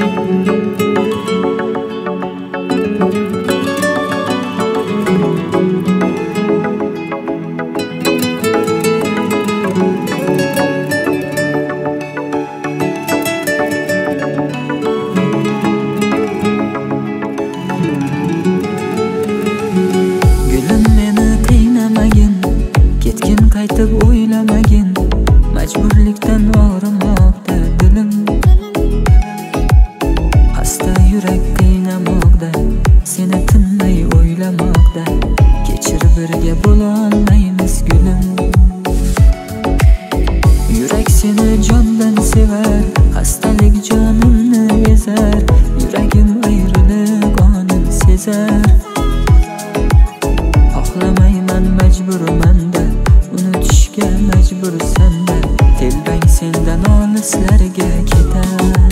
Qaytib o'ylamagin, majburlikdan og'rimoqda dilim. Xasta yurak qiynamoqda, seni tinmay o'ylamoqda. Kechir, birga bo'lolmaymiz gulim. Yurak seni jondan sevar, xastalik jonimni ezar. Yuragim ayrilib qonin sezar. Xohlamayman, majburman-da, unutishga majbursan-da. Telbang sendan olislarga ketar.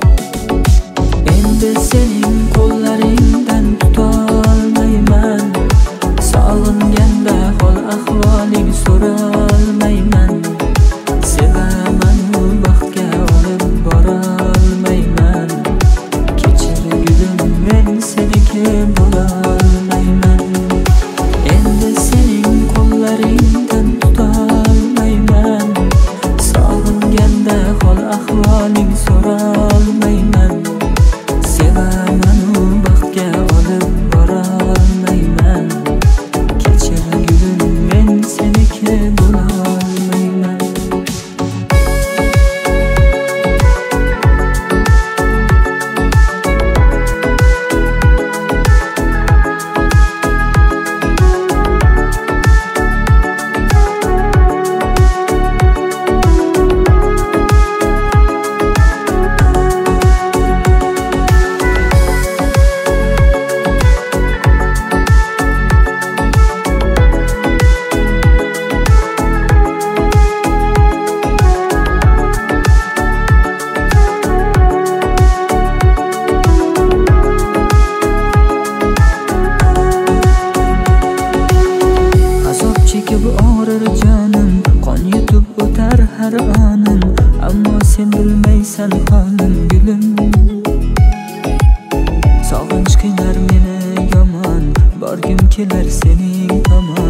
Endi sening qo'llaringdan tutolmayman. Sog'inganda hol ahvoling so'rolmayman. Sevaman, u baxtga olib borolmayman. Kechir gulim, men seniki bo'lolmayman. Endi sening qo'llaringdan tutolmayman. Sog'inganda hol ahvoling so'rolmayman. Sevaman, u baxtga olib borolmayman. Kechir gulim, men seniki bo'lolmayman. Chekib og'rir jonim, qon yutib o'tar har onim. Ammo sen bilmaysan holim gulim. Sog'inch qiynar meni yomon, borgim kelar sening tomon.